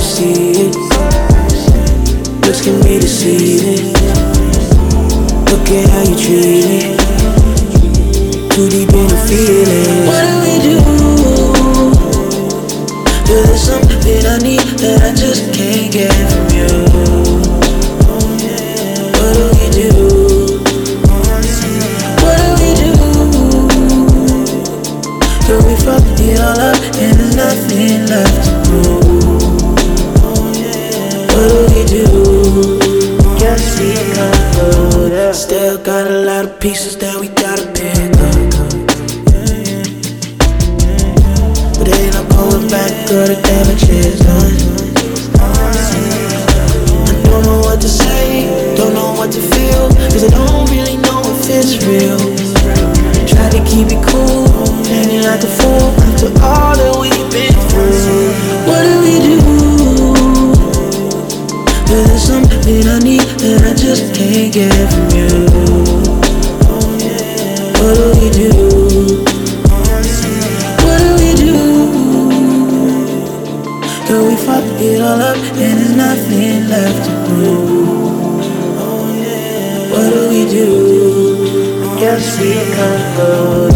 to see it. Looks can be deceiving. Look at how you treat it. Too deep in the feeling. What do we do? Girl, there's something I need that I just can't get from you. What do we do? What do we do? Girl, we fucked it all up and there's nothing left to prove. What do we do? Guess we can't go there. Still got a lot of pieces that we gotta pick up. But ain't no going back, girl, the damage is done. I don't know what to say, don't know what to feel, cause I don't really know if it's real. Try to keep it cool, hanging out the fool after all that we've been through. What do we do? There's something I need that I just can't get from you. What do we do? What do we do? Girl, we fucked it all up and there's nothing left to prove. What do we do? Guess we can't go.